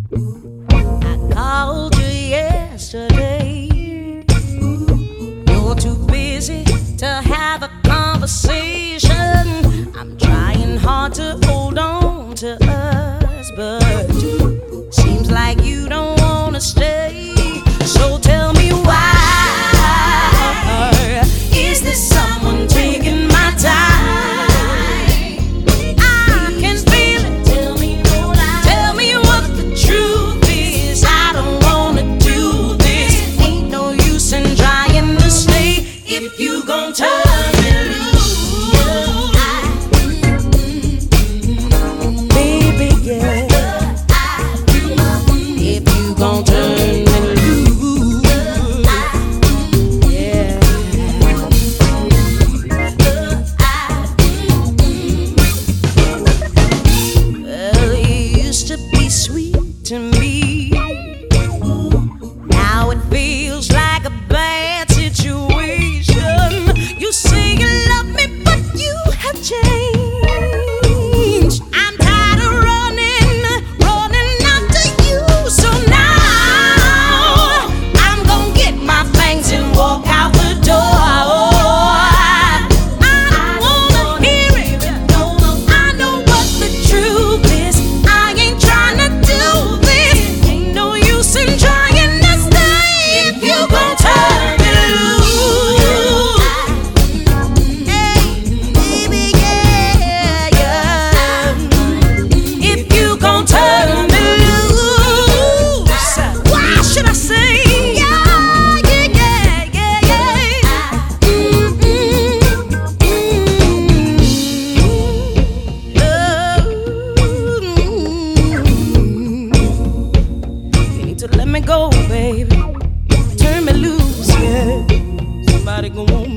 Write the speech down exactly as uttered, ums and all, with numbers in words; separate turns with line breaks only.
I called you yesterday. You're too busy to have a conversation. I'm trying hard to hold on to us, but seems like you don't wanna stay. So tell me why. Is this someone taking my time? I can feel it. Tell me no lie. Tell me what the truth is. I don't wanna do this. Ain't no use in trying to stay if you gon' turn me loose. Baby, yeah. If you gon' turn me loose, yeah. Well, you used to be sweet to me. Now it feels like a bad situation. You say you love me, but you have changed. I'm tired of running, running after you. So now I'm gonna get my things and walk out the door. I don't wanna hear it. I know what the truth is. I ain't trying to do this. Ain't no use in trying to stay if you gon' turn me loose. Hey, baby, yeah, yeah. If you gon' turn me loose, why should I say yeah, yeah, yeah, yeah, yeah? You need to let me go, baby. Turn me loose, yeah. Somebody gon' want me.